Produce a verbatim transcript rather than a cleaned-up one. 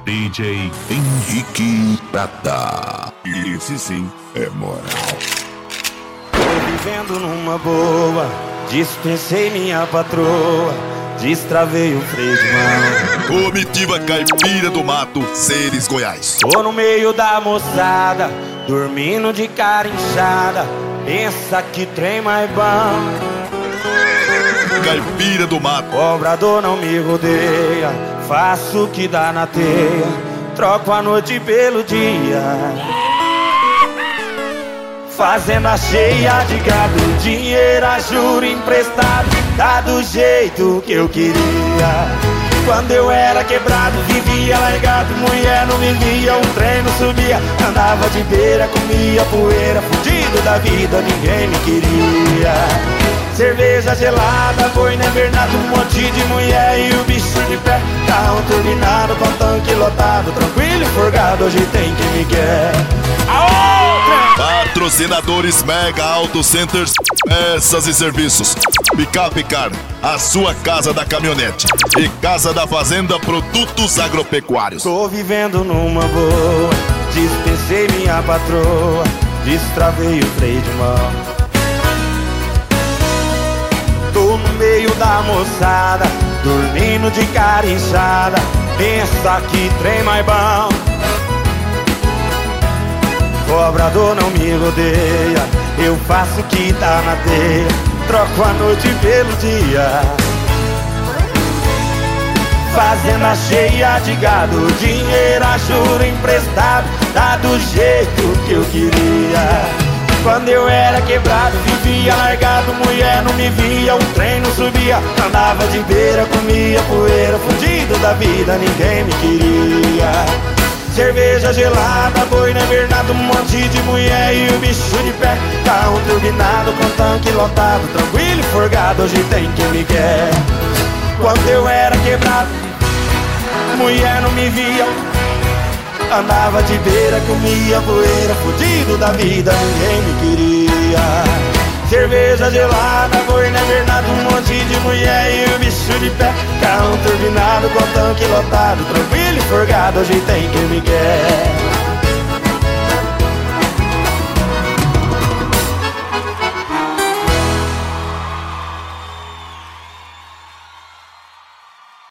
D J Henrique Prata. Esse sim é moral. Tô vivendo numa boa, dispensei minha patroa, destravei o freio de mão. Comitiva Caipira do Mato, Ceres, Goiás. Tô no meio da moçada, dormindo de cara inchada, pensa que trem mais bom. Caipira do Mato. Cobrador não me rodeia, faço o que dá na teia, troco a noite pelo dia. Fazenda cheia de gado, dinheiro a juro emprestado, dá do jeito que eu queria. Quando eu era quebrado, vivia largado, mulher não me via, um trem não subia. Andava de beira, comia poeira, fudido da vida, ninguém me queria. Cerveja gelada, boi na invernada, um monte de mulher e o bicho de pé. Carro turbinado com tanque lotado, tranquilo e forgado, hoje tem quem me quer. A outra! Patrocinadores Mega Auto Centers, peças e serviços. Picape Car, a sua casa da caminhonete. E Casa da Fazenda, produtos agropecuários. Tô vivendo numa boa, dispensei minha patroa, destravei o freio de mão. Tô no meio da moçada, dormindo de cara inchada, pensa que trem mais bom. Cobrador não me rodeia, eu faço o que tá na teia, troco a noite pelo dia. Fazenda cheia de gado, dinheiro a juro emprestado, dá do jeito que eu queria. Quando eu era quebrado, vivia largado, mulher não me via, um trem não subia. Andava de beira, comia poeira, fudido da vida, ninguém me queria. Cerveja gelada, boi na invernada, um monte de mulher e o bicho de pé. Carro turbinado com tanque lotado, tranquilo e forgado, hoje tem quem me quer. Quando eu era quebrado, mulher não me via, andava de beira, comia poeira, fudido da vida, ninguém me queria. Cerveja gelada, boi na invernada, um monte de mulher e o bicho de pé. Carro turbinado com tanque lotado, tranquilo e forgado, hoje tem quem me quer.